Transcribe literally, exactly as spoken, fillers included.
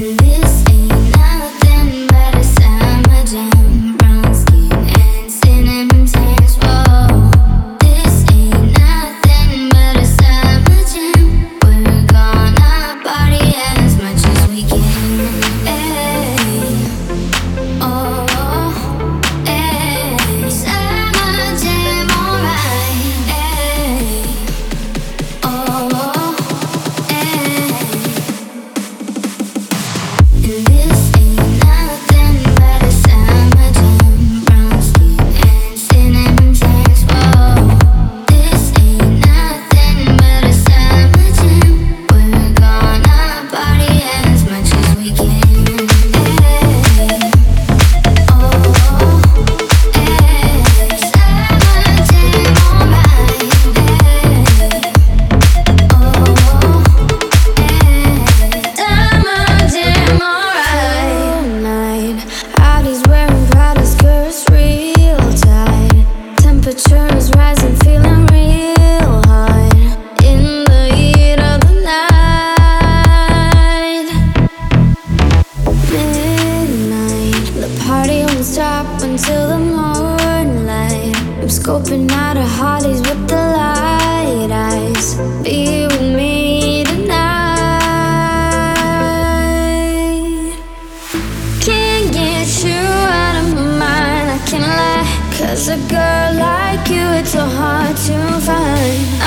Until the morning. I'm scoping out a Harleys with the light eyes. Be with me tonight. Can't get you out of my mind, I can't lie. Cause a girl like you, it's so hard to find.